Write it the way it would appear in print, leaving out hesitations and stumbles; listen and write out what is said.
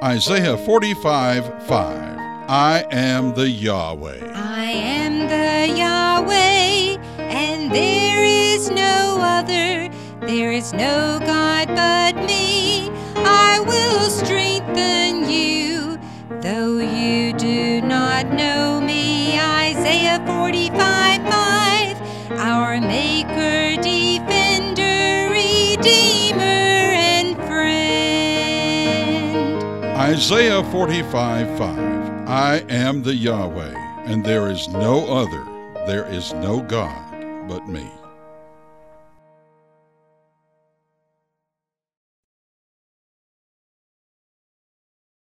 Isaiah 45:5. I am the Yahweh. I am the Yahweh, and there is no other. There is no God but me. I will strengthen you, though you do not know me. Isaiah 45:5. Our Maker, Defender, Redeemer, and Friend. Isaiah 45:5. I am the Yahweh, and there is no other. There is no God but me.